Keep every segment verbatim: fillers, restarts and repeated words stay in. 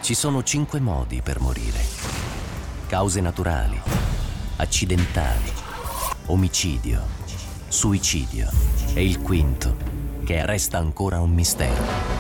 Ci sono cinque modi per morire: cause naturali, accidentali, omicidio, suicidio e il quinto, che resta ancora un mistero.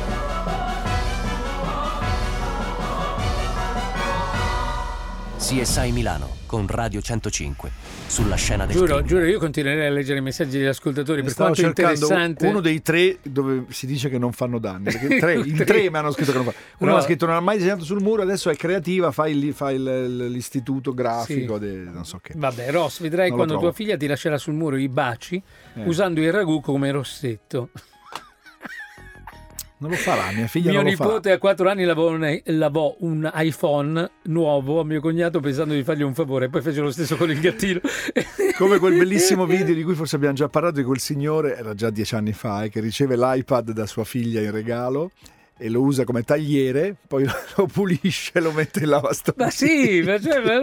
C S I Milano con Radio centocinque sulla scena del giuro, crimine. Giuro, io continuerei a leggere i messaggi degli ascoltatori, ne per stavo quanto cercando interessante. uno dei tre dove si dice che non fanno danni, perché tre, in tre mi hanno scritto che non fanno. Uno No. ha scritto non ha mai disegnato sul muro, adesso è creativa, fa, il, fa il, l'istituto grafico, Sì. de, non so che. Vabbè, Ross, vedrai Non lo quando trovo. tua figlia ti lascerà sul muro i baci Eh. usando il ragù come rossetto. Non lo farà, mia figlia Mio non lo farà. nipote a quattro anni lavò un, lavò un iPhone nuovo a mio cognato pensando di fargli un favore, poi fece lo stesso con il gattino. Come quel bellissimo video di cui forse abbiamo già parlato, di quel signore, era già dieci anni fa, eh, che riceve l'iPad da sua figlia in regalo e lo usa come tagliere, poi lo pulisce e lo mette in lavastoviglie. Ma sì, ma cioè, ma-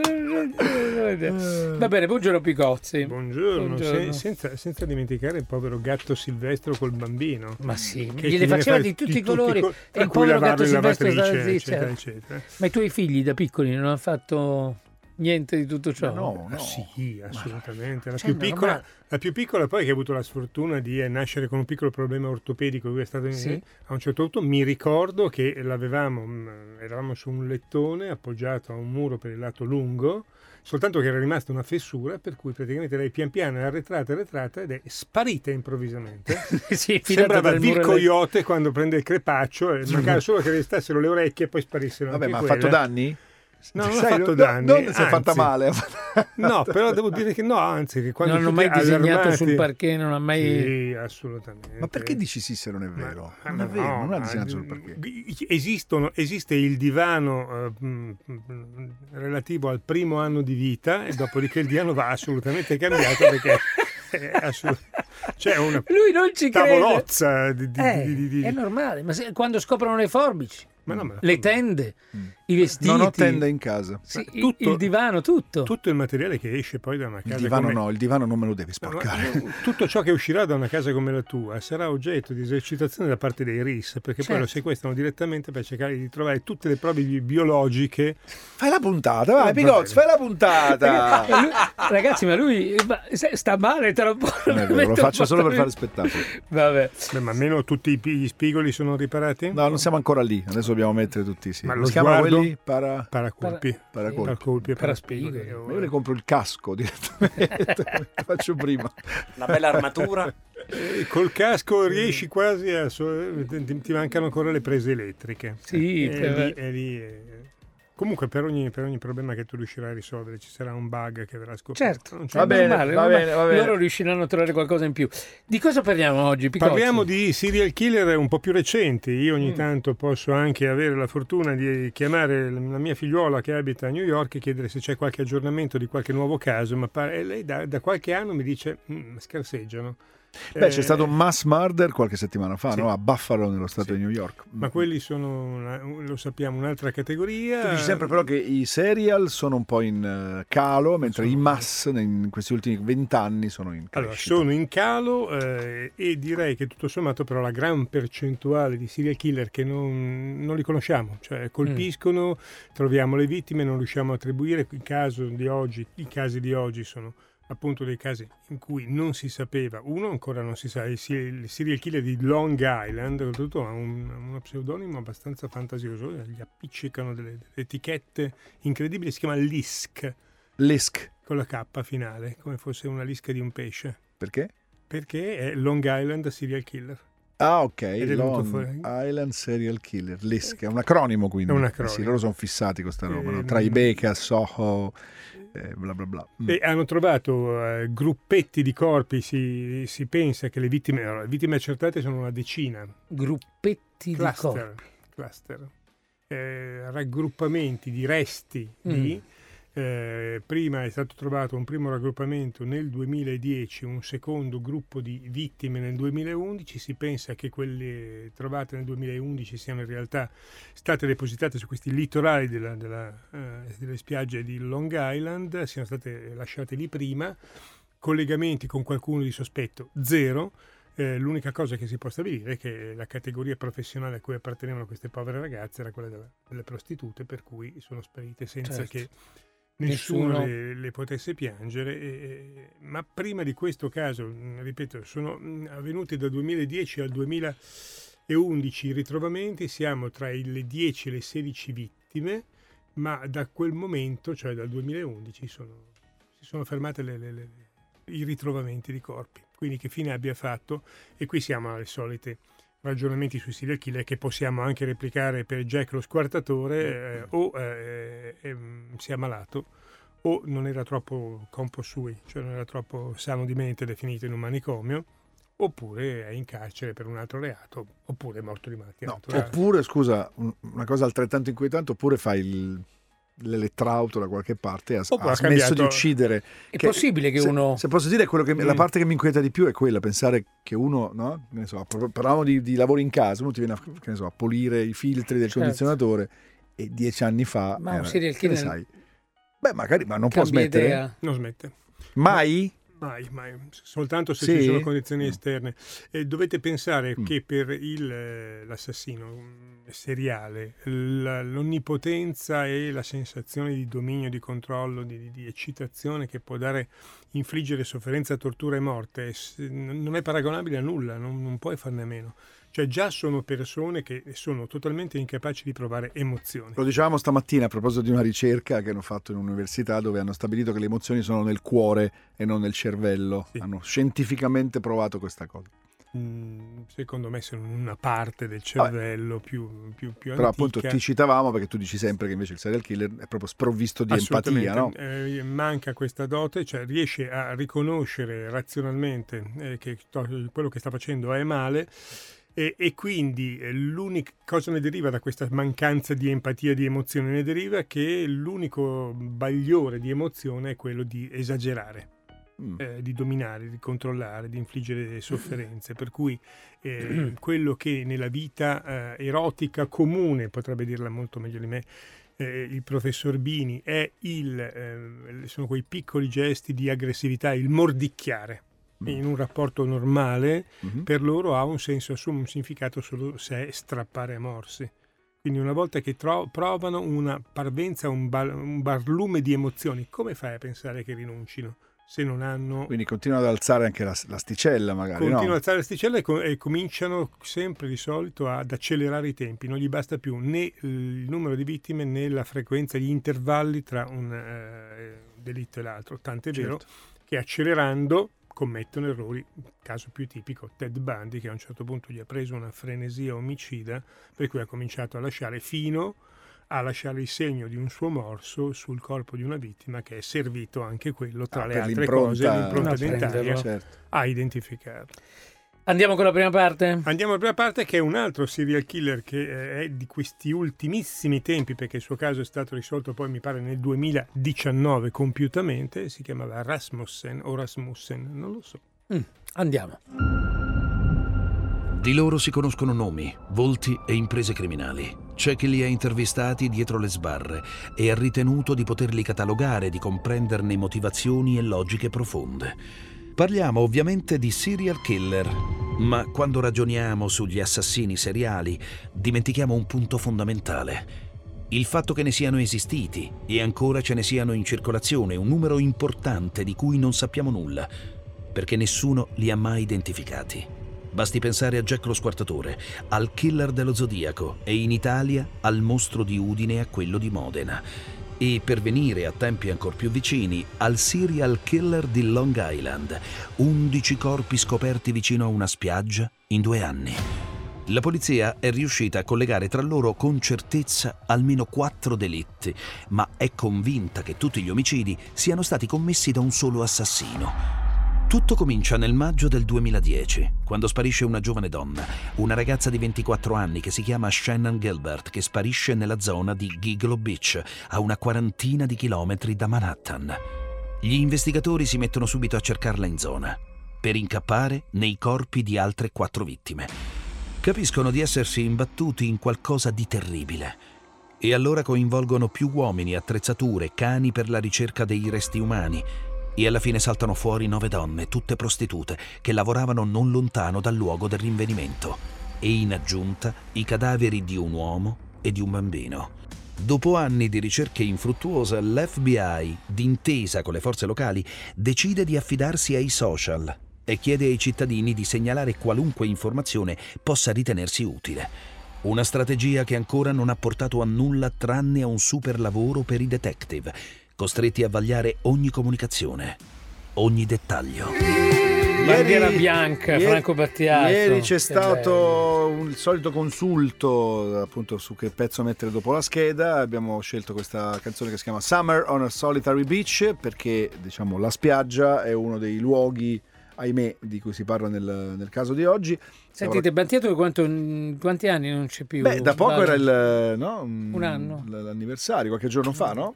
va bene, buongiorno Picozzi. Buongiorno, Buongiorno. Se- senza, senza dimenticare il povero gatto Silvestro col bambino. Ma sì, Che gliele viene faceva fare di tutti i colori co- e tra il cui povero gatto lavabile, Silvestro stava lavatrice, zitto. eccetera, eccetera. Ma i tuoi figli da piccoli non hanno fatto niente di tutto ciò? No, Ah, no. sì, assolutamente. La Cioè, più, piccola, normale. la più piccola poi che ha avuto la sfortuna di eh, nascere con un piccolo problema ortopedico, lui è stato in- Sì. a un certo punto mi ricordo che l'avevamo, mh, eravamo su un lettone appoggiato a un muro per il lato lungo, soltanto che era rimasta una fessura per cui praticamente lei pian piano è arretrata, arretrata ed è sparita improvvisamente. Sì, filata Sembrava tra il muro Vil e le- Coyote quando prende il crepaccio e mancava solo che restassero le orecchie e poi sparissero Vabbè, anche ma ha quelle. fatto danni? No, non Sai, ha fatto no, danni. non si è fatta anzi. male. No, però devo dire che no, anzi, che quando Non hanno tutti mai disegnato allarmati- sul parquet, non ha mai... Sì, assolutamente. Ma perché dici sì se non è vero? Ma- non è ma vero, no, non ha ma- disegnato sul parquet. Esistono, esiste il divano eh, mh, mh, relativo al primo anno di vita e dopodiché il divano va assolutamente cambiato perché è assolut- c'è una Lui non ci crede. tavolozza di, di- Eh, di- di- di- è normale, ma se- quando scoprono le forbici, ma no, ma- le tende, i vestiti, Non ho tenda in casa. sì, il- tutto- il divano, tutto. tutto il materiale che esce poi da una Il casa divano come... no, il divano non me lo devi No, sporcare. ma tutto ciò che uscirà da una casa come la tua sarà oggetto di esercitazione da parte dei R I S, perché poi Certo. lo sequestrano direttamente per cercare di trovare tutte le prove bi- biologiche. Fai la puntata, vai, Va Pigozzi, bene. fai la puntata. E lui- ragazzi, ma lui ma, se- sta male tra un po'. Non è vero, lo faccio solo per fare spettacolo. Vabbè. Beh, ma almeno tutti i pi- gli spigoli sono riparati? No, non siamo ancora lì, adesso dobbiamo mettere tutti sì. Ma Come lo si chiamano sguardo? quelli? Para... Paracolpi. Paracolpi. Paracolpi e Paraspigoli. paraspigoli. Ma io le compro il casco direttamente, lo faccio prima. Una bella armatura. Eh, Col casco riesci quasi a... so- ti, ti mancano ancora le prese elettriche. Sì, E per- lì- e lì, eh, comunque per ogni, per ogni problema che tu riuscirai a risolvere ci sarà un bug che verrà scoperto. Certo, Non c'è è Va bene, normale, va normale. bene, va bene. Loro riusciranno a trovare qualcosa in più. Di cosa parliamo oggi, Picozzi? Parliamo di serial killer un po' più recenti. Io ogni Mm. tanto posso anche avere la fortuna di chiamare la mia figliuola che abita a New York e chiedere se c'è qualche aggiornamento di qualche nuovo caso, ma pare- e lei da, da qualche anno mi dice "Mm, scarseggiano". Beh, c'è Eh, stato un mass murder qualche settimana fa, Sì. no? A Buffalo, nello stato Sì. di New York. Ma quelli sono, una- lo sappiamo, un'altra categoria. Tu dici sempre però che i serial sono un po' in eh, calo, mentre Sono- i mass in questi ultimi vent'anni sono in Allora, crescita. sono in calo eh, e direi che tutto sommato però la gran percentuale di serial killer che non, non li conosciamo, cioè colpiscono, troviamo le vittime, non riusciamo a attribuire. Il caso di oggi, i casi di oggi sono appunto dei casi in cui non si sapeva, uno ancora non si sa, il se- il serial killer di Long Island, oltretutto ha un, uno pseudonimo abbastanza fantasioso, gli appiccicano delle, delle etichette incredibili, si chiama L I S C, L'E S C. con la K finale, come fosse una lisca di un pesce. Perché? Perché è Long Island Serial Killer. Ah, ok, è venuto Long fuori. Island Serial Killer, l'E S C, è un acronimo quindi. È un Eh acronimo. Sì, loro sono fissati con questa roba, no? Ehm, Tra i Baker, Soho, eh, bla bla bla. Mm. E hanno trovato eh, gruppetti di corpi, si, si pensa che le vittime, allora, le vittime accertate sono una decina. Gruppetti di Cluster, corpi. cluster. Eh, raggruppamenti di resti di... Eh, prima è stato trovato un primo raggruppamento nel duemiladieci, un secondo gruppo di vittime nel duemilaundici. Si pensa che quelle trovate nel duemilaundici siano in realtà state depositate su questi litorali della, della, eh, delle spiagge di Long Island, siano state lasciate lì prima. Collegamenti con qualcuno di sospetto zero. Eh, l'unica cosa che si può stabilire è che la categoria professionale a cui appartenevano queste povere ragazze era quella delle, delle prostitute, per cui sono sparite senza Certo. che nessuno, Nessuno. le, le potesse piangere. E, ma prima di questo caso, ripeto, sono avvenuti dal duemiladieci al duemilaundici i ritrovamenti, siamo tra le dieci e le sedici vittime, ma da quel momento, cioè dal duemilaundici, sono, si sono fermate le, le, le, i ritrovamenti di corpi. Quindi che fine abbia fatto? E qui siamo alle solite ragionamenti sui serial killer che possiamo anche replicare per Jack lo squartatore, eh, o eh, eh, si è ammalato o non era troppo compo sui, cioè non era troppo sano di mente, definito in un manicomio, oppure è in carcere per un altro reato, oppure è morto di malattia No, naturale. oppure, scusa, un- una cosa altrettanto inquietante, oppure fai il, l'elettrauto da qualche parte e ha, Oppure ha ha smesso di cambiato- uccidere. È Che- possibile che se, uno... se posso dire, quello che, la Mm. parte che mi inquieta di più è quella, pensare che uno, no? Che ne so, par- parlavamo di, di lavori in casa, uno ti viene a, che ne so, a pulire i filtri del Certo. condizionatore e dieci anni fa... Ma un era- serial che ne killer sai? Beh, magari, ma non può cambia smettere? idea. Non smette. Mai? Mai, mai, soltanto se Sì? ci sono condizioni Mm. esterne. E dovete pensare Mm. che per il, eh, l'assassino mm, seriale la- l'onnipotenza e la sensazione di dominio, di controllo, di, di eccitazione che può dare, infliggere sofferenza, tortura e morte, s- non è paragonabile a nulla, non, non puoi farne a meno. Cioè già sono persone che sono totalmente incapaci di provare emozioni. Lo dicevamo stamattina a proposito di una ricerca che hanno fatto in un'università dove hanno stabilito che le emozioni sono nel cuore e non nel cervello. Sì. Hanno scientificamente provato questa cosa. Mm, secondo me sono una parte del cervello più, più, più Però antica. appunto ti citavamo perché tu dici sempre che invece il serial killer è proprio sprovvisto di empatia, no? Assolutamente, eh, manca questa dote, cioè riesce a riconoscere razionalmente eh, che to- quello che sta facendo è male, e, e quindi eh, l'unica cosa ne deriva da questa mancanza di empatia, di emozione, ne deriva che l'unico bagliore di emozione è quello di esagerare. Mm. Eh, di dominare, di controllare, di infliggere sofferenze, per cui eh, quello che nella vita eh, erotica comune, potrebbe dirla molto meglio di me eh, il professor Bini, è il, eh, sono quei piccoli gesti di aggressività, il mordicchiare Mm. in un rapporto normale, Mhm. per loro ha un senso, assume un significato solo se è strappare a morsi. Quindi una volta che tro- provano una parvenza, un, ba- un barlume di emozioni, come fai a pensare che rinuncino? Se non hanno... Quindi continuano ad alzare anche la- l'asticella magari, Continuano no? ad alzare l'asticella e, co- e cominciano sempre di solito ad accelerare i tempi, non gli basta più né il numero di vittime né la frequenza, gli intervalli tra un eh, delitto e l'altro, tant'è vero Certo. che accelerando commettono errori. Il caso più tipico, Ted Bundy, che a un certo punto gli ha preso una frenesia omicida, per cui ha cominciato a lasciare fino a lasciare il segno di un suo morso sul corpo di una vittima, che è servito anche quello, tra Ah, le per altre l'impronta- cose, l'impronta A dentaria, prenderlo. Certo. a identificarlo. Andiamo con la prima parte? Andiamo alla prima parte, che è un altro serial killer che eh, è di questi ultimissimi tempi, perché il suo caso è stato risolto poi mi pare nel duemiladiciannove compiutamente, si chiamava Rasmussen o Rasmussen, non lo so. Mm, andiamo. Di loro si conoscono nomi, volti e imprese criminali. C'è chi li ha intervistati dietro le sbarre e ha ritenuto di poterli catalogare, di comprenderne motivazioni e logiche profonde. Parliamo ovviamente di serial killer, ma quando ragioniamo sugli assassini seriali dimentichiamo un punto fondamentale. Il fatto che ne siano esistiti e ancora ce ne siano in circolazione un numero importante di cui non sappiamo nulla, perché nessuno li ha mai identificati. Basti pensare a Jack lo squartatore, al killer dello Zodiaco e in Italia al mostro di Udine e a quello di Modena. E per venire a tempi ancor più vicini, al serial killer di Long Island, undici corpi scoperti vicino a una spiaggia in due anni. La polizia è riuscita a collegare tra loro con certezza almeno quattro delitti, ma è convinta che tutti gli omicidi siano stati commessi da un solo assassino. Tutto comincia nel maggio del duemiladieci, quando sparisce una giovane donna, una ragazza di ventiquattro anni che si chiama Shannon Gilbert, che sparisce nella zona di Gigolo Beach, a una quarantina di chilometri da Manhattan. Gli investigatori si mettono subito a cercarla in zona, per incappare nei corpi di altre quattro vittime. Capiscono di essersi imbattuti in qualcosa di terribile e allora coinvolgono più uomini, attrezzature, cani per la ricerca dei resti umani. E alla fine saltano fuori nove donne, tutte prostitute, che lavoravano non lontano dal luogo del rinvenimento. E in aggiunta i cadaveri di un uomo e di un bambino. Dopo anni di ricerche infruttuose, l'F B I, d'intesa con le forze locali, decide di affidarsi ai social e chiede ai cittadini di segnalare qualunque informazione possa ritenersi utile. Una strategia che ancora non ha portato a nulla tranne a un super lavoro per i detective, costretti a vagliare ogni comunicazione, ogni dettaglio. Bandiera bianca, ieri, Franco Battiato. Ieri c'è Che stato un, il solito consulto appunto su che pezzo mettere dopo la scheda. Abbiamo scelto questa canzone che si chiama Summer on a Solitary Beach perché, diciamo, la spiaggia è uno dei luoghi, ahimè, di cui si parla nel, nel caso di oggi. Sentite, Battiato quanto, quanti anni non c'è più? Beh, da poco Vale. era il, no? Un anno. L'anniversario, qualche giorno fa, no?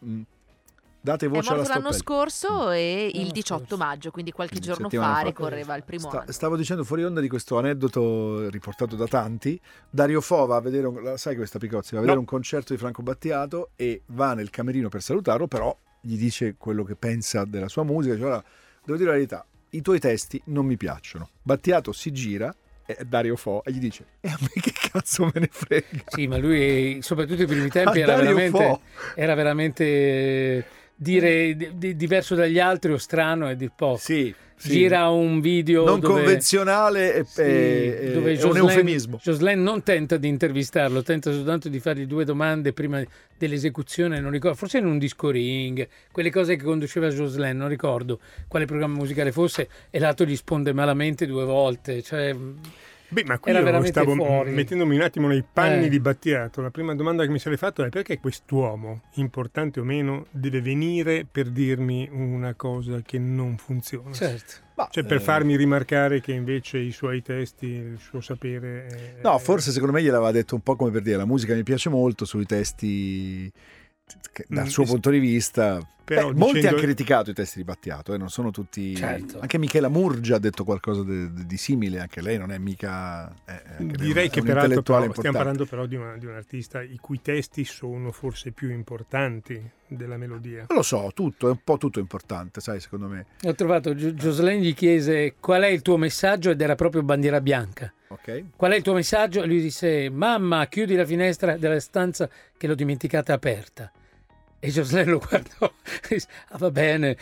Date È voce alla morto l'anno Stoppelli. scorso e il L'anno diciotto scorso. maggio, quindi qualche Quindi giorno settimana fa fa. ricorreva il primo Sta- anno. stavo dicendo fuori onda di questo aneddoto riportato da tanti. Dario Fo va a vedere, un, la- sai questa Picozzi, va a vedere No. un concerto di Franco Battiato e va nel camerino per salutarlo, però gli dice quello che pensa della sua musica. Dice, "Guarda, devo dire la verità, i tuoi testi non mi piacciono." Battiato si gira, e Dario Fo, e gli dice, e a me che cazzo me ne frega. Sì, ma lui, soprattutto ai primi tempi, A era Dario veramente, Fo. era veramente eh, dire di- di- diverso dagli altri o strano e dir poco. Sì, sì. Gira un video non dove, convenzionale e, sì, e- dove è un Jocelyn- eufemismo. Jocelyn non tenta di intervistarlo, tenta soltanto di fargli due domande prima dell'esecuzione, non ricordo, forse in un disco ring, quelle cose che conduceva Jocelyn, non ricordo quale programma musicale fosse, e l'altro gli risponde malamente due volte, cioè Beh, ma qui era io veramente stavo fuori. mettendomi un attimo nei panni Eh. di Battiato. La prima domanda che mi sarei fatto è perché quest'uomo, importante o meno, deve venire per dirmi una cosa che non funziona. certo. Ma, Cioè per eh, farmi rimarcare che invece i suoi testi, il suo sapere... È... No, forse secondo me gliel'aveva detto un po' come per dire, la musica mi piace molto, sui testi che, dal Mm, suo sì. punto di vista. Però Beh, molti dicendo- hanno criticato i testi di Battiato, eh, non sono tutti. Certo. Anche Michela Murgia ha detto qualcosa di, di- di simile, anche lei non è mica. eh, anche lei Direi è un- che è un peraltro intellettuale però, stiamo importante. parlando però di, una- di un artista i cui testi sono forse più importanti della melodia. Non lo so, tutto, è un po' tutto importante, sai, secondo me. Ho trovato, Gio- Jocelyn gli chiese qual è il tuo messaggio ed era proprio bandiera bianca. Ok? Qual è il tuo messaggio? E lui disse, mamma, chiudi la finestra della stanza che l'ho dimenticata aperta. E Jocelyn lo guardò e disse, ah, va bene,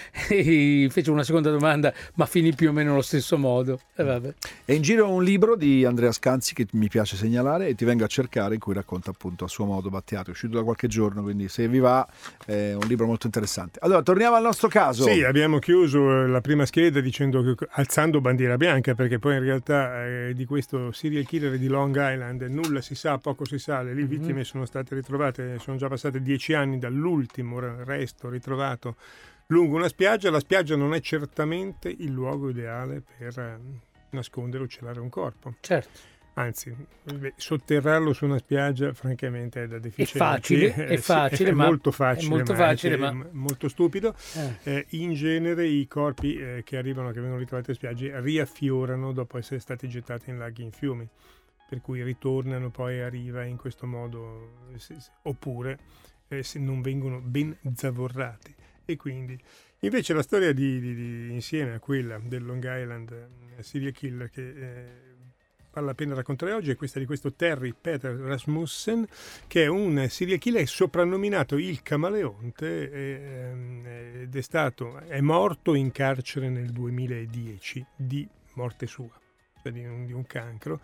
e fece una seconda domanda, ma finì più o meno allo stesso modo. E vabbè. È in giro un libro di Andrea Scanzi che mi piace segnalare e ti vengo a cercare, in cui racconta appunto a suo modo Battiato, è uscito da qualche giorno, quindi se vi va è un libro molto interessante. Allora, torniamo al nostro caso. Sì, abbiamo chiuso la prima scheda dicendo che, alzando bandiera bianca, perché poi in realtà eh, di questo serial killer di Long Island nulla si sa, poco si sa, le vittime sono state ritrovate, sono già passate dieci anni dall'ultimo resto ritrovato lungo una spiaggia. La spiaggia non è certamente il luogo ideale per eh, nascondere o celare un corpo. Certo. Anzi, beh, sotterrarlo su una spiaggia francamente è da È deficienti. facile, Eh, è sì, facile, è ma molto facile, è molto ma facile, anche ma- molto stupido. Eh. Eh, in genere i corpi eh, che arrivano, che vengono ritrovati in spiagge, riaffiorano dopo essere stati gettati in laghi e in fiumi, per cui ritornano poi a riva in questo modo, eh, se- se- oppure eh, se non vengono ben zavorrati. E quindi invece la storia di, di- di- insieme a quella del Long Island eh, serial killer che eh, vale la pena raccontare oggi è questa di questo Terry Peter Rasmussen, che è un serial killer soprannominato il Camaleonte e, ehm, ed è stato è morto in carcere nel duemiladieci di morte sua, cioè di un, di un cancro.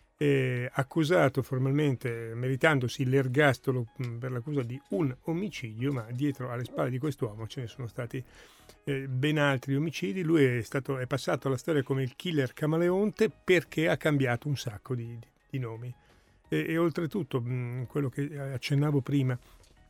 Eh, accusato formalmente, meritandosi l'ergastolo mh, per l'accusa di un omicidio, ma dietro alle spalle di quest'uomo ce ne sono stati eh, ben altri omicidi. Lui è, stato, è passato alla storia come il killer camaleonte perché ha cambiato un sacco di, di, di nomi. E, e oltretutto, mh, quello che accennavo prima,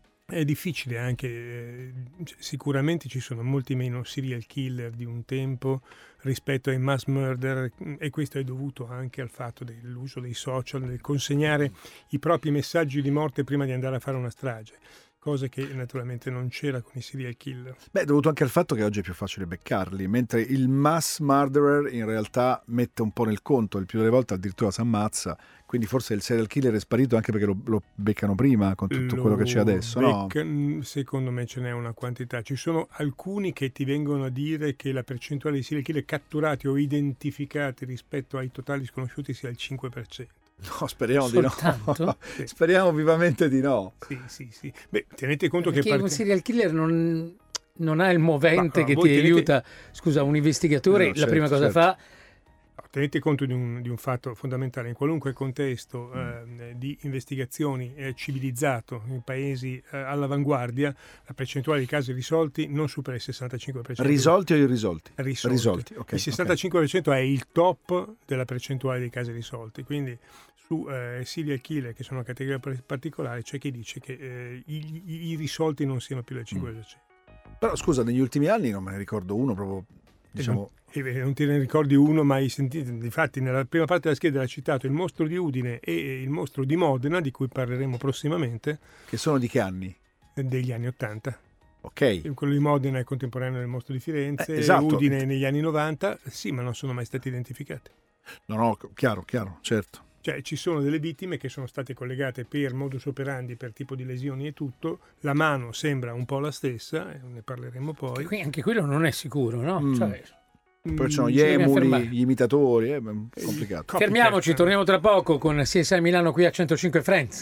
è difficile anche, eh, sicuramente ci sono molti meno serial killer di un tempo rispetto ai mass murder, e questo è dovuto anche al fatto dell'uso dei social, del consegnare i propri messaggi di morte prima di andare a fare una strage. cosa che naturalmente non c'era con i serial killer. Beh, dovuto anche al fatto che oggi è più facile beccarli, mentre il mass murderer in realtà mette un po' nel conto, il più delle volte addirittura si ammazza, quindi forse il serial killer è sparito anche perché lo, lo beccano prima con tutto lo quello che c'è adesso, becca, no? Secondo me ce n'è una quantità. Ci sono alcuni che ti vengono a dire che la percentuale di serial killer catturati o identificati rispetto ai totali sconosciuti sia il cinque per cento. No, speriamo Soltanto? di no. Sì. Speriamo vivamente di no. Sì, sì, sì. Beh, tenete conto Perché che parte... un serial killer non, non ha il movente Ma, che voi ti tenete- aiuta. Scusa, un investigatore No, la certo, prima cosa certo. fa... No, tenete conto di un, di un fatto fondamentale. In qualunque contesto eh, di investigazioni eh, civilizzato, in paesi eh, all'avanguardia, la percentuale di casi risolti non supera il sessantacinque per cento. Risolti o irrisolti? risolti. Risolti, ok, Il sessantacinque per cento è il top della percentuale dei casi risolti. Quindi su eh, serial killer, che sono una categoria par- particolare, c'è chi dice che eh, i, i- i risolti non siano più del cinque per cento. Però scusa, negli ultimi anni non me ne ricordo uno proprio, diciamo... E beh, non te ne ricordi uno mai sentito. Difatti nella prima parte della scheda ha citato il mostro di Udine e il mostro di Modena, di cui parleremo prossimamente, Che sono di che anni? degli anni Ottanta. Ok. Quello di Modena è contemporaneo del mostro di Firenze, Eh, esatto. Udine negli anni novanta, sì, ma non sono mai stati identificati. No, no, chiaro, chiaro, certo. Cioè ci sono delle vittime che sono state collegate per modus operandi, per tipo di lesioni e tutto, la mano sembra un po' la stessa, e ne parleremo poi. Qui anche quello non è sicuro, no? Mm. Cioè, Poi ci sono Mm, gli si deve emuli, fermare. gli imitatori, è complicato. Copycat. fermiamoci, torniamo tra poco con C S I Milano qui a centocinque Friends.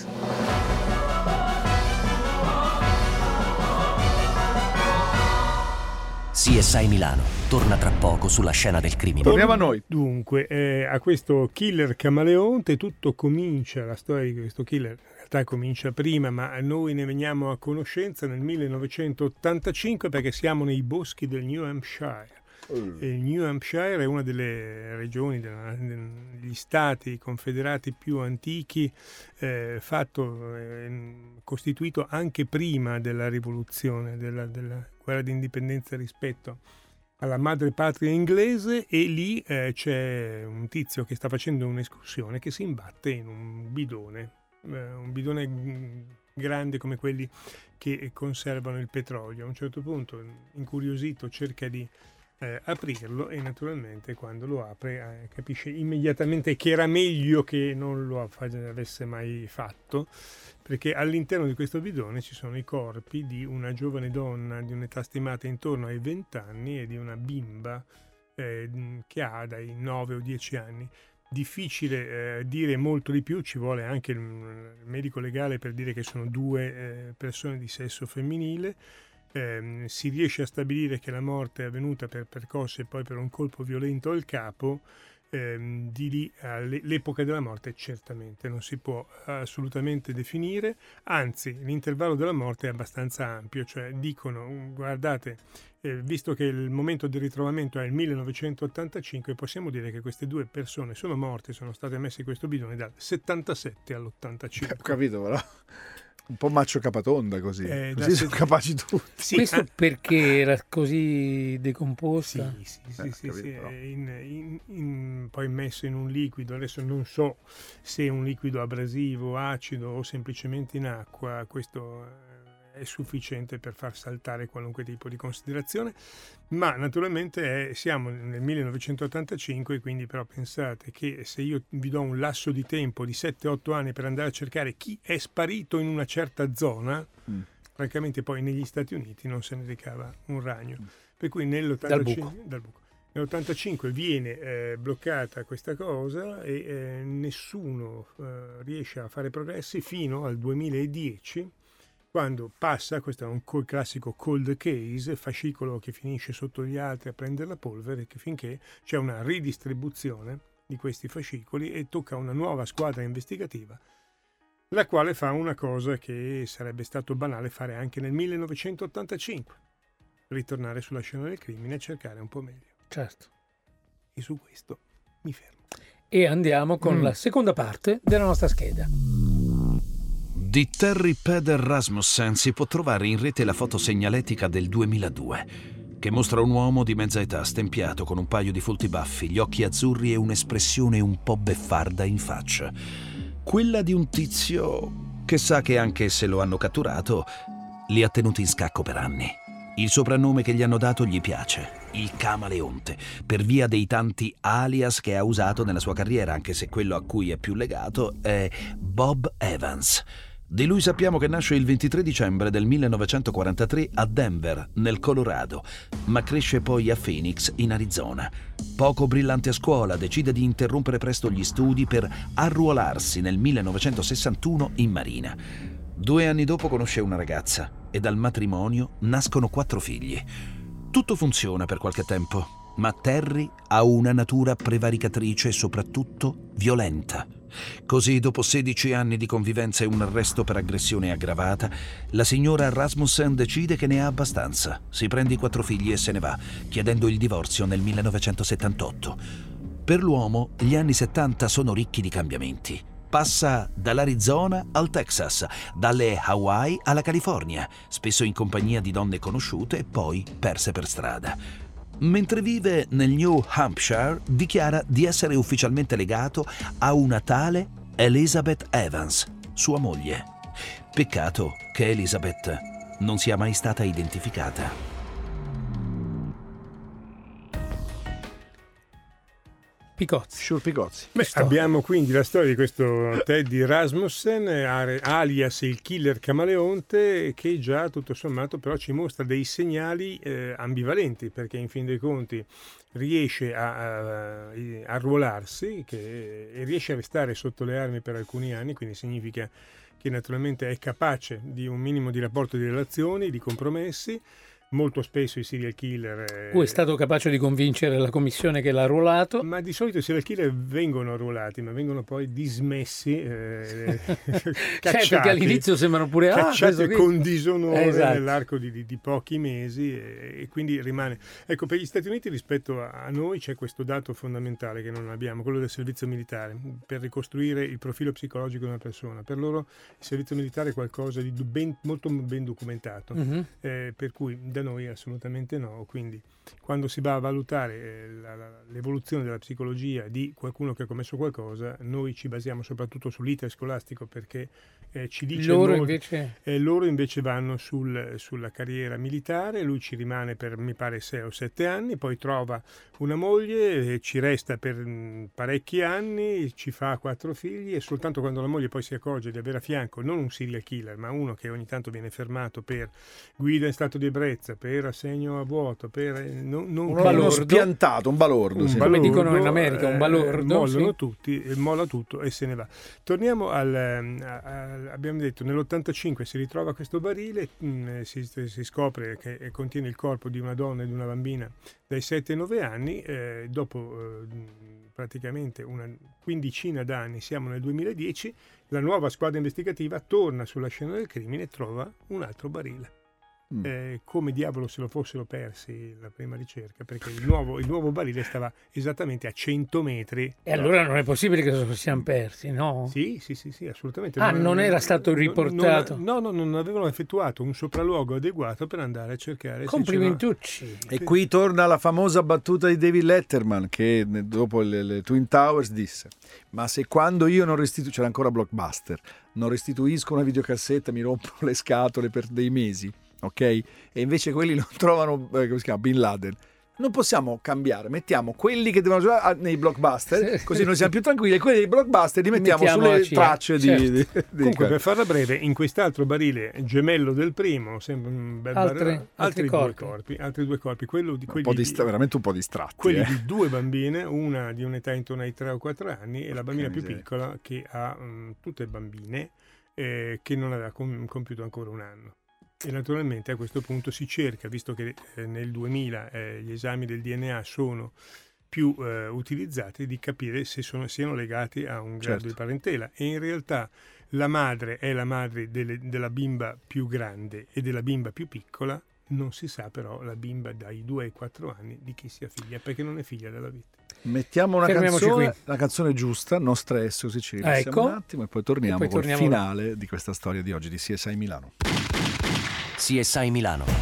C S I Milano torna tra poco sulla scena del crimine. Torniamo a noi. Dunque, eh, a questo killer camaleonte tutto comincia, la storia di questo killer in realtà comincia prima, ma noi ne veniamo a conoscenza nel millenovecentottantacinque perché siamo nei boschi del New Hampshire. E il New Hampshire è una delle regioni, della- degli stati confederati più antichi, eh, fatto, eh, costituito anche prima della rivoluzione, della, della guerra d'indipendenza rispetto alla madrepatria inglese, e lì eh, c'è un tizio che sta facendo un'escursione che si imbatte in un bidone, eh, un bidone mm, grande come quelli che conservano il petrolio. A un certo punto, incuriosito, cerca di eh, aprirlo e naturalmente quando lo apre eh, capisce immediatamente che era meglio che non lo avesse mai fatto, perché all'interno di questo bidone ci sono i corpi di una giovane donna di un'età stimata intorno ai venti anni e di una bimba eh, che ha dai nove o dieci anni. Difficile eh, dire molto di più, ci vuole anche il, il medico legale per dire che sono due eh, persone di sesso femminile. Eh, si riesce a stabilire che la morte è avvenuta per percosse e poi per un colpo violento al capo. Ehm, di lì all'epoca della morte certamente non si può assolutamente definire, anzi l'intervallo della morte è abbastanza ampio, cioè dicono guardate, eh, visto che il momento del ritrovamento è il millenovecentottantacinque, possiamo dire che queste due persone sono morte, sono state messe in questo bidone dal settantasette all'ottantacinque. Ho capito, però. Un po' Maccio Capatonda così. Eh, da così sono se- capaci tutti. Sì, Questo ah, perché era così decomposta? Sì, sì, sì, Eh, sì, capito, sì, però. è in- in- in- poi messo in un liquido, adesso non so se è un liquido abrasivo, acido o semplicemente in acqua, questo eh, è sufficiente per far saltare qualunque tipo di considerazione, ma naturalmente è- siamo nel millenovecentottantacinque, quindi però pensate che se io vi do un lasso di tempo di sette otto anni per andare a cercare chi è sparito in una certa zona, Mm. francamente poi negli Stati Uniti non se ne ricava un ragno. Per cui Dal nell'ottantacinque, buco. dal buco. nell'ottantacinque viene eh, bloccata questa cosa e eh, nessuno eh, riesce a fare progressi fino al duemiladieci, quando passa, questo è un co- classico cold case, fascicolo che finisce sotto gli altri a prendere la polvere, che finché c'è una ridistribuzione di questi fascicoli e tocca a una nuova squadra investigativa, la quale fa una cosa che sarebbe stato banale fare anche nel millenovecentottantacinque, ritornare sulla scena del crimine e cercare un po' meglio. Certo. E su questo mi fermo. E andiamo con Mm. la seconda parte della nostra scheda. Di Terry Peder Rasmussen si può trovare in rete la foto segnaletica del duemiladue, che mostra un uomo di mezza età stempiato con un paio di folti baffi, gli occhi azzurri e un'espressione un po' beffarda in faccia. Quella di un tizio che sa che anche se lo hanno catturato li ha tenuti in scacco per anni. Il soprannome che gli hanno dato gli piace, il Camaleonte, per via dei tanti alias che ha usato nella sua carriera, anche se quello a cui è più legato è Bob Evans. Di lui sappiamo che nasce il ventitré dicembre del millenovecentoquarantatré a Denver, nel Colorado, ma cresce poi a Phoenix, in Arizona. Poco brillante a scuola, decide di interrompere presto gli studi per arruolarsi nel millenovecentosessantuno in Marina. Due anni dopo conosce una ragazza e dal matrimonio nascono quattro figli. Tutto funziona per qualche tempo, ma Terry ha una natura prevaricatrice e soprattutto violenta. Così, dopo sedici anni di convivenza e un arresto per aggressione aggravata, la signora Rasmussen decide che ne ha abbastanza. Si prende i quattro figli e se ne va, chiedendo il divorzio nel millenovecentosettantotto. Per l'uomo, gli anni settanta sono ricchi di cambiamenti. Passa dall'Arizona al Texas, dalle Hawaii alla California, spesso in compagnia di donne conosciute e poi perse per strada. Mentre vive nel New Hampshire, dichiara di essere ufficialmente legato a una tale Elizabeth Evans, sua moglie. Peccato che Elizabeth non sia mai stata identificata. Picozzi. Sure Picozzi. Beh, abbiamo quindi la storia di questo Teddy Rasmussen, alias il killer camaleonte, che già tutto sommato però ci mostra dei segnali eh, ambivalenti, perché in fin dei conti riesce a, a, a arruolarsi che, e riesce a restare sotto le armi per alcuni anni, quindi significa che naturalmente è capace di un minimo di rapporto di relazioni, di compromessi. Molto spesso i serial killer... Tu è stato capace di convincere la commissione che l'ha arruolato. Ma di solito i serial killer vengono arruolati, ma vengono poi dismessi, eh, cacciati, cioè, perché all'inizio sembrano pure... Cacciati ah, con disonore esatto. nell'arco di, di, di pochi mesi e, e quindi rimane... Ecco, per gli Stati Uniti rispetto a, a noi c'è questo dato fondamentale che non abbiamo, quello del servizio militare, per ricostruire il profilo psicologico di una persona. Per loro il servizio militare è qualcosa di ben, molto ben documentato, mm-hmm. eh, per cui... Da noi assolutamente no, quindi quando si va a valutare eh, la, la, l'evoluzione della psicologia di qualcuno che ha commesso qualcosa, noi ci basiamo soprattutto sull'iter scolastico, perché eh, ci dice loro, molto, invece... eh, loro invece vanno sul, sulla carriera militare, lui ci rimane per mi pare sei o sette anni, poi trova una moglie, eh, ci resta per mh, parecchi anni, ci fa quattro figli e soltanto quando la moglie poi si accorge di avere a fianco non un serial killer ma uno che ogni tanto viene fermato per guida in stato di ebbrezza, per assegno a vuoto, per non, non uno, uno spiantato, un balordo, un sì. balordo, come dicono in America, un balordo, eh, mollano sì. tutti, molla tutto e se ne va. Torniamo al, a, a, abbiamo detto nell'ottantacinque si ritrova questo barile, mh, si, si scopre che contiene il corpo di una donna e di una bambina dai sette ai nove anni, eh, dopo eh, praticamente una quindicina d'anni, siamo nel duemiladieci, la nuova squadra investigativa torna sulla scena del crimine e trova un altro barile. Mm. Eh, come diavolo se lo fossero persi la prima ricerca, perché il nuovo, il nuovo barile stava esattamente a cento metri. E allora non è possibile che lo siamo persi, no? Sì, sì, sì, sì, assolutamente. Ah, non, non era stato riportato? Non, no, no, non avevano effettuato un sopralluogo adeguato per andare a cercare. Complimentucci. E qui torna la famosa battuta di David Letterman che dopo le, le Twin Towers disse: ma se quando io non restituisco, c'era ancora Blockbuster, non restituisco una videocassetta mi rompo le scatole per dei mesi, ok? E invece quelli non trovano, eh, come si chiama, Bin Laden. Non possiamo cambiare, mettiamo quelli che devono giocare nei blockbuster, così noi siamo più tranquilli, e quelli dei blockbuster li mettiamo, mettiamo sulle tracce, certo. di, di, di Comunque, per farla breve, in quest'altro barile gemello del primo, sempre un bel altri, barile, altri, altri corpi. due corpi, altri due corpi, quello di quelli un po' di, di, veramente un po' distratti, quelli eh. di due bambine, una di un'età intorno ai tre o quattro anni e la bambina più piccola che ha um, tutte bambine eh, che non aveva com- compiuto ancora un anno. E naturalmente a questo punto si cerca, visto che eh, nel duemila eh, gli esami del D N A sono più eh, utilizzati, di capire se sono, siano legati a un grado certo. di parentela. E in realtà la madre è la madre delle, della bimba più grande e della bimba più piccola, non si sa però la bimba dai due ai quattro anni di chi sia figlia, perché non è figlia della vittima. Mettiamo una canzone, la canzone giusta, No Stress, così ci rilassiamo ecco. un attimo e poi torniamo e poi col torniamo finale là. Di questa storia di oggi di C S I Milano. C S I Milano.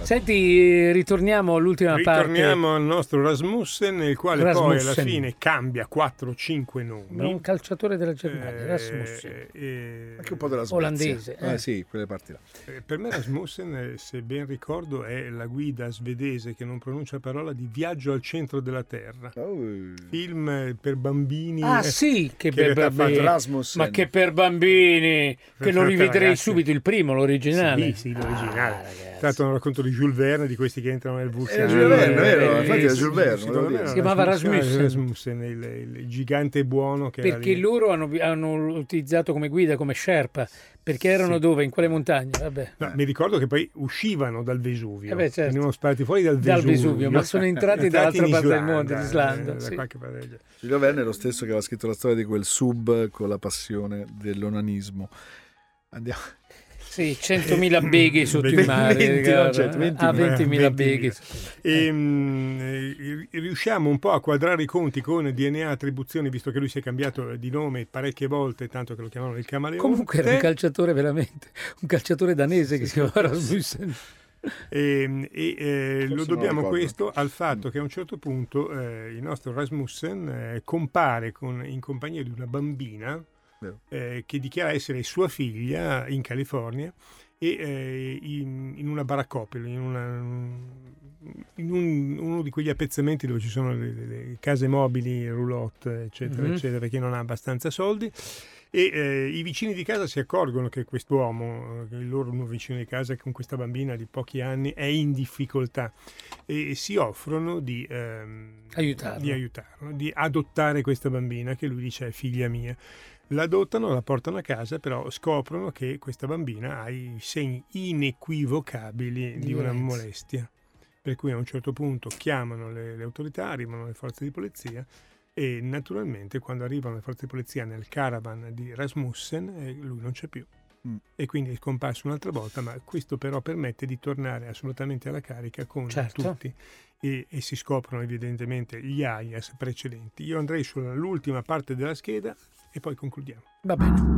Senti, ritorniamo all'ultima Ritorniamo parte. Ritorniamo al nostro Rasmussen, il quale Rasmussen. poi alla fine cambia quattro cinque nomi. È un calciatore della Germania, Eh, Rasmussen. eh, Anche un po' della Svezia. Olandese, eh. Eh, sì, quelle parti là. eh, per me Rasmussen, eh, se ben ricordo, è la guida svedese che non pronuncia parola di Viaggio al centro della Terra. Oh. Film eh, per bambini. Ah eh, sì, che, che in per realtà fa bambini. Rasmussen. Ma che per bambini, che lo per rivedrei ragazzi. subito, il primo, l'originale. Sì, sì, l'originale. Ah, ragazzi. È stato un racconto di Jules Verne, di questi che entrano nel vulcano. Era Jules Verne, Eh, vero? eh, Infatti era sì, Jules Verne, secondo volevo me dire. era Si chiamava Rasmussen. Rasmussen, il, il gigante buono che era Perché lì. loro hanno, hanno utilizzato come guida, come Sherpa, perché erano Sì. dove? In quale montagna? Vabbè. No, mi ricordo che poi uscivano dal Vesuvio, Eh beh, certo. venivano sparati fuori dal Dal Vesuvio, Vesuvio, ma sono entrati dall'altra in parte del Islanda, mondo, in Islanda, eh, da sì. qualche parte. Giulio Verne è lo stesso che aveva scritto la storia di quel sub con la passione dell'onanismo. Andiamo. Sì, centomila beghe sotto il mare. venti, Ricardo, no, certo, eh. venti, Ah, ventimila ventimila. beghe. E, mh, eh, riusciamo un po' a quadrare i conti con D N A attribuzioni, visto che lui si è cambiato di nome parecchie volte, tanto che lo chiamavano il camaleonte. Comunque era un calciatore veramente, un calciatore danese che si chiamava Rasmussen. E, e, eh, lo non dobbiamo ricordo. questo al fatto che a un certo punto eh, il nostro Rasmussen eh, compare con, in compagnia di una bambina eh, che dichiara essere sua figlia in California e eh, in, in una baraccopoli, in, una, in un, uno di quegli appezzamenti dove ci sono le, le, le case mobili, roulotte, eccetera, Mm-hmm. eccetera, perché non ha abbastanza soldi. E eh, i vicini di casa si accorgono che quest'uomo, che il loro nuovo vicino di casa con questa bambina di pochi anni, è in difficoltà e si offrono di, ehm, Aiutarlo. di aiutarlo, di adottare questa bambina che lui dice è figlia mia. L'adottano, la portano a casa, però scoprono che questa bambina ha i segni inequivocabili di, Di una violenza. molestia. Per cui a un certo punto chiamano le, le autorità, arrivano le forze di polizia e naturalmente quando arrivano le forze di polizia nel caravan di Rasmussen eh, lui non c'è più. Mm. E quindi è scomparso un'altra volta, ma questo però permette di tornare assolutamente alla carica con Certo. tutti e, e si scoprono evidentemente gli alias precedenti. Io andrei sull'ultima parte della scheda e poi concludiamo. Va bene.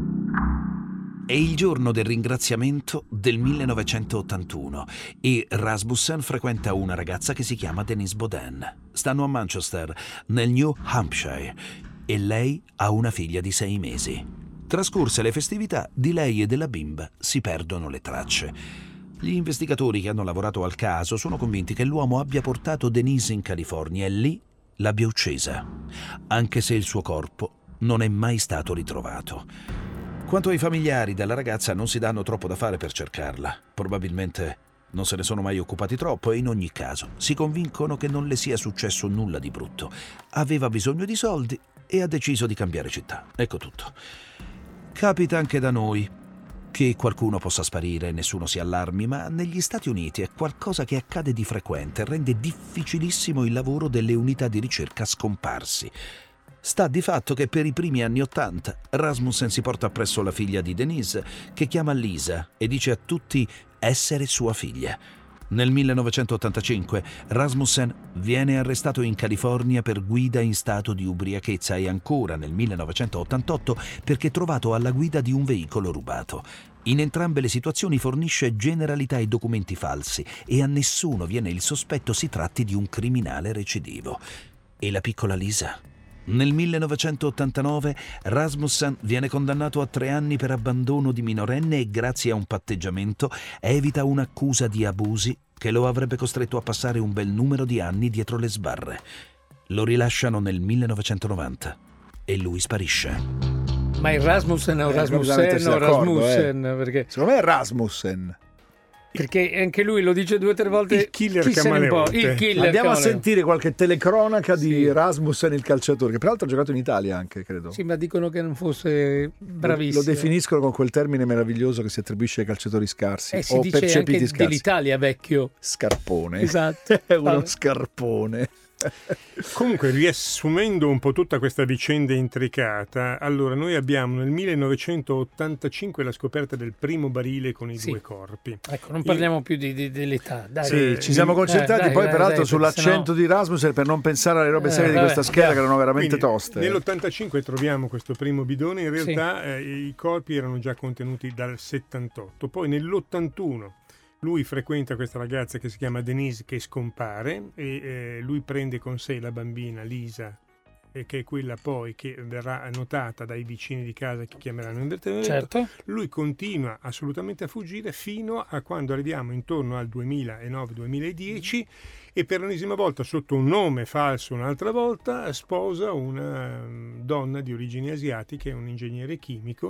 È il giorno del ringraziamento del millenovecentottantuno e Rasmussen frequenta una ragazza che si chiama Denise Boden. Stanno a Manchester, nel New Hampshire, e lei ha una figlia di sei mesi. Trascorse le festività, di lei e della bimba si perdono le tracce. Gli investigatori che hanno lavorato al caso sono convinti che l'uomo abbia portato Denise in California e lì l'abbia uccisa, anche se il suo corpo non è mai stato ritrovato. Quanto ai familiari della ragazza, non si danno troppo da fare per cercarla. Probabilmente non se ne sono mai occupati troppo e in ogni caso si convincono che non le sia successo nulla di brutto. Aveva bisogno di soldi e ha deciso di cambiare città. Ecco tutto. Capita anche da noi che qualcuno possa sparire e nessuno si allarmi, ma negli Stati Uniti è qualcosa che accade di frequente e rende difficilissimo il lavoro delle unità di ricerca scomparsi. Sta di fatto che per i primi anni Ottanta Rasmussen si porta appresso la figlia di Denise, che chiama Lisa e dice a tutti essere sua figlia. Nel millenovecentottantacinque Rasmussen viene arrestato in California per guida in stato di ubriachezza e ancora nel millenovecentottantotto perché trovato alla guida di un veicolo rubato. In entrambe le situazioni fornisce generalità e documenti falsi e a nessuno viene il sospetto si tratti di un criminale recidivo. E la piccola Lisa? Nel millenovecentottantanove Rasmussen viene condannato a tre anni per abbandono di minorenne e grazie a un patteggiamento evita un'accusa di abusi che lo avrebbe costretto a passare un bel numero di anni dietro le sbarre. Lo rilasciano nel millenovecentonovanta e lui sparisce. Ma il Rasmussen o Eh, Rasmussen completamente o d'accordo, Rasmussen? Perché, Secondo me è Rasmussen. perché anche lui lo dice due o tre volte. Il killer chi se ne può? camaleonte. Il killer Andiamo a camaleonte. sentire qualche telecronaca di Sì. Rasmussen il calciatore, che peraltro ha giocato in Italia anche, credo. Sì, ma dicono che non fosse bravissimo. Lo definiscono con quel termine meraviglioso che si attribuisce ai calciatori scarsi Eh, si o dice percepiti anche scarsi. dell'Italia vecchio. Scarpone. Esatto. È uno Vabbè. scarpone. Comunque, riassumendo un po' tutta questa vicenda intricata, allora noi abbiamo nel millenovecentottantacinque la scoperta del primo barile con i Sì. due corpi. Ecco, non parliamo più di, di- dell'età. Dai. Sì, Eh, ci siamo eh, concentrati dai, poi dai, peraltro dai, sull'accento perché di Rasmussen per non pensare alle robe Eh, serie di vabbè, questa scheda dai. che erano veramente Quindi, toste. nell'ottantacinque troviamo questo primo bidone, in realtà eh, i corpi erano già contenuti dal settantotto, poi nell'ottantuno Lui frequenta questa ragazza che si chiama Denise, che scompare, e eh, lui prende con sé la bambina Lisa, che è quella poi che verrà notata dai vicini di casa che chiameranno invertimento. Certo. Lui continua assolutamente a fuggire fino a quando arriviamo intorno al duemilanove duemiladieci e per l'ennesima volta, sotto un nome falso un'altra volta, sposa una donna di origini asiatiche, un ingegnere chimico,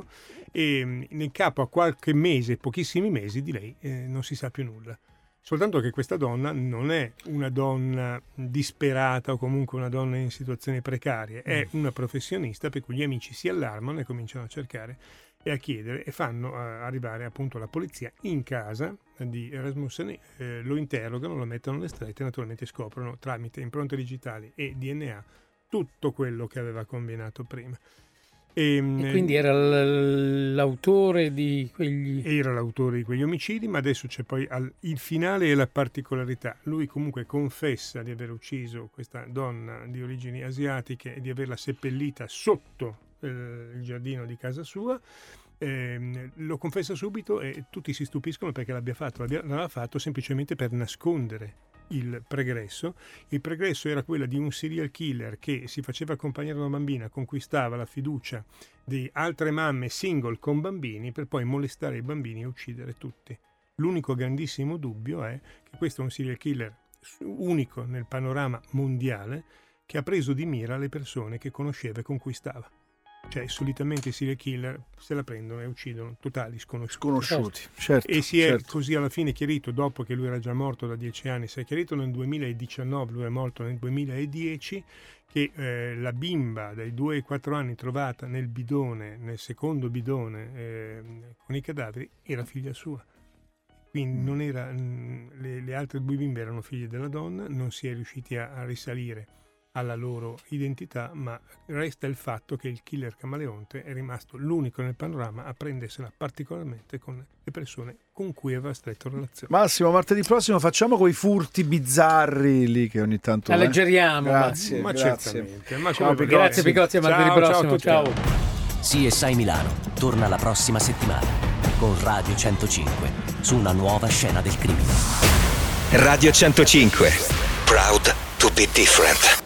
e nel capo a qualche mese, pochissimi mesi, di lei eh, non si sa più nulla. Soltanto che questa donna non è una donna disperata o comunque una donna in situazioni precarie, è una professionista per cui gli amici si allarmano e cominciano a cercare e a chiedere e fanno uh, arrivare appunto la polizia in casa di Rasmussen, eh, lo interrogano, lo mettono alle strette e naturalmente scoprono tramite impronte digitali e D N A tutto quello che aveva combinato prima. E, e quindi era l- l'autore di quegli... Era l'autore di quegli omicidi, ma adesso c'è poi al, il finale e la particolarità. Lui comunque confessa di aver ucciso questa donna di origini asiatiche e di averla seppellita sotto eh, il giardino di casa sua. Eh, lo confessa subito e tutti si stupiscono perché l'abbia fatto. L'abbia, l'aveva fatto semplicemente per nascondere il pregresso. Il pregresso era quello di un serial killer che si faceva accompagnare da una bambina, conquistava la fiducia di altre mamme single con bambini per poi molestare i bambini e uccidere tutti. L'unico grandissimo dubbio è che questo è un serial killer unico nel panorama mondiale che ha preso di mira le persone che conosceva e conquistava. Cioè, solitamente i serial killer se la prendono e uccidono totali sconosciuti. Sconosciuti, certo. E si è certo. così alla fine chiarito, dopo che lui era già morto da dieci anni, si è chiarito nel duemiladiciannove, lui è morto nel duemiladieci, che eh, la bimba dai due ai quattro anni trovata nel bidone, nel secondo bidone eh, con i cadaveri, era figlia sua. Quindi non era, mh, le, le altre due bimbe erano figlie della donna, non si è riusciti a, a risalire alla loro identità, ma resta il fatto che il killer camaleonte è rimasto l'unico nel panorama a prendersela particolarmente con le persone con cui aveva stretto relazione. Massimo, martedì prossimo facciamo quei furti bizzarri lì che ogni tanto... Alleggeriamo. Grazie, ma grazie. certamente. Ma Ciao, come Grazie sì. Picozzi, a martedì Ciao, prossimo. ciao a tutti. Ciao. C S I Milano torna la prossima settimana con Radio centocinque su una nuova scena del crimine. Radio centocinque. Proud to be different.